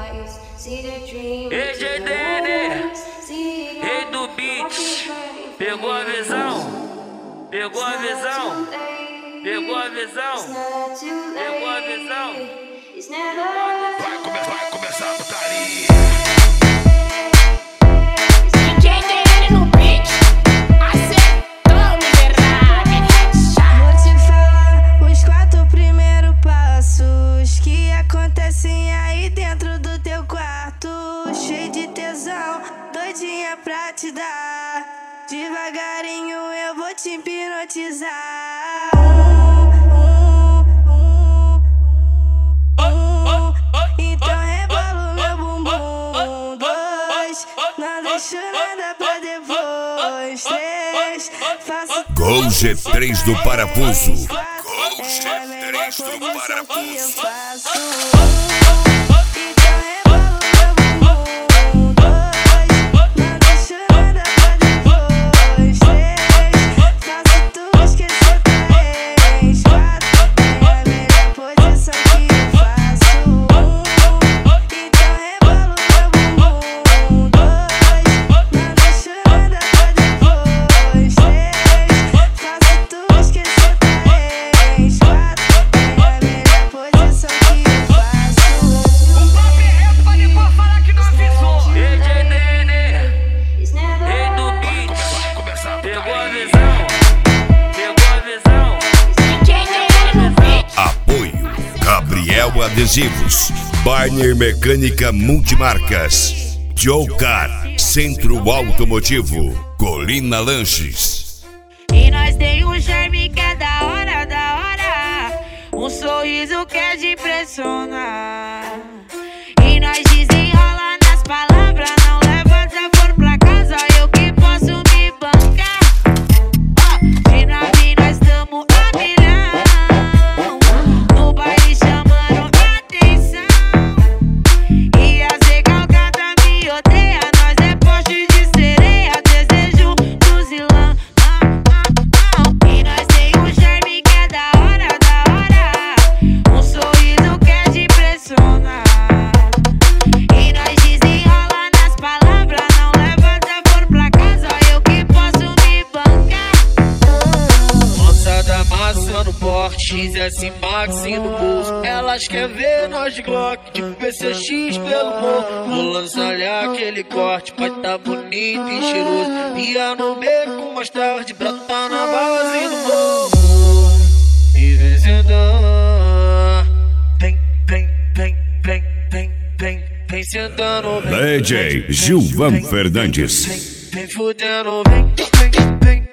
EGDN, rei do beat, pegou a visão, pegou a visão, pegou a visão, pegou a visão. Vai começar a putaria. EGDN no beat, acertou miserável. Vou te falar os 4 primeiros passos que acontecem aí dentro do teu quarto, cheio de tesão, doidinha pra te dar. Devagarinho eu vou te hipnotizar. Então rebola o meu bumbum. 2, não deixo nada pra depois. 3, faço Gol G3 do parafuso. Gol G3 do parafuso. Gabriel Adesivos, Barner Mecânica Multimarcas, Joe Car, Centro Automotivo, Colina Lanches. E nós tem um charme que é da hora, um sorriso que é de impressionar. E nós desenrola nas palavras, não leva desaforo pra casa, eu que posso me bancar. E na vida nós tamo a milhão, no baile chamando atenção. E as recalcadas me odeia, nós é poste de sereia, desejo fuzilão. E nós tem um charme que é da hora, um sorriso que é de impressionar. E nós desenrola nas palavras, não leva desaforo pra casa, eu que posso me bancar. Moçada amassando porte, XS Max no bolso. Elas querem ver nós de Glock, de PCX pelo morro. Vou lançar-lhe aquele corte, vai tá bonito e cheiroso. Ia no beco com mais tarde, pra tá na base do morro. E vem sentando, vem sentando, DJ Gilvan Fernandes. vem fudendo, vem.